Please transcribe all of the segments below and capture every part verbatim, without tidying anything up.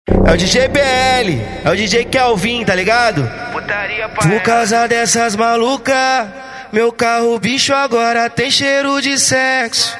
É o D J B L, é o D J Kelvin, tá ligado? Putaria pra Por causa dessas malucas, meu carro bicho agora tem cheiro de sexo.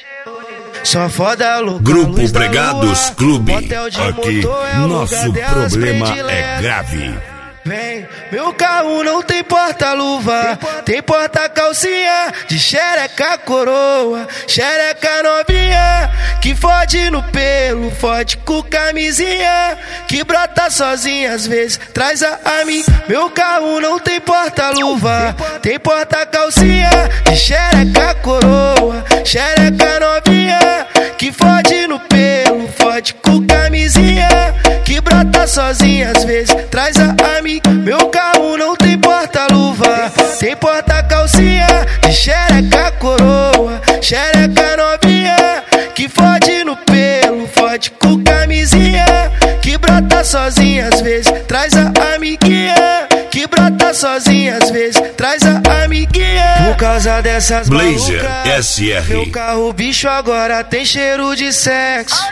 Só foda louca. Grupo Pregados Clube. Aqui, nosso problema é grave. Vem, meu carro não tem porta-luva, tem porta-calcinha de xereca coroa, xereca novinha, que fode no pelo, fode com camisinha, que brota sozinha às vezes, traz a amiga. Meu carro não tem porta-luva, tem porta-calcinha de xereca coroa, xereca novinha, que fode no pelo, fode com camisinha, que brota sozinha às vezes, traz a amiga. Meu carro não tem porta-luva, tem porta-calcinha de xereca coroa, xereca novinha, que fode no pelo, fode com camisinha, que brota sozinha às vezes, traz a amiguinha, que brota sozinha às vezes, traz a amiguinha. Por causa dessas Blazer malucas, S R. meu carro bicho agora tem cheiro de sexo.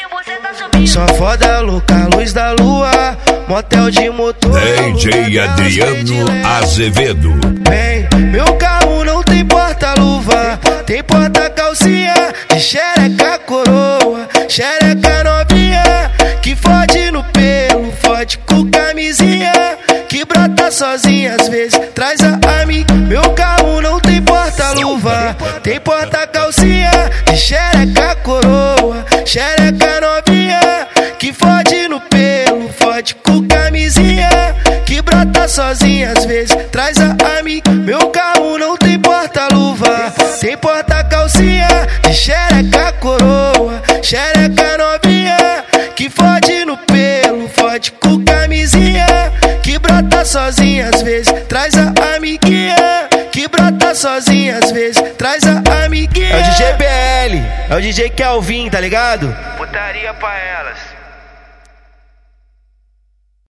Só foda louca, luz da lua, motel de motor, D J Adriano Azevedo. Vem, meu carro não tem porta-luva, tem porta-calcinha de xereca coroa, xereca novinha, que fode no pelo, fode com camisinha, que brota sozinha às vezes, traz a amiga. Meu carro não tem porta-luva, tem porta-calcinha de xereca coroa, xereca novinha, que fode no pelo, fode com camisinha, que brota sozinha às vezes, traz a amiga. Meu carro não tem porta-luva, tem porta-calcinha de xereca coroa, xereca novinha, que fode no pelo, fode com camisinha, que brota sozinha às vezes, traz a amiguinha, que brota sozinha às vezes, traz a amiguinha. É o D J B L, é o D J Kelvin, tá ligado? putaria pra elas.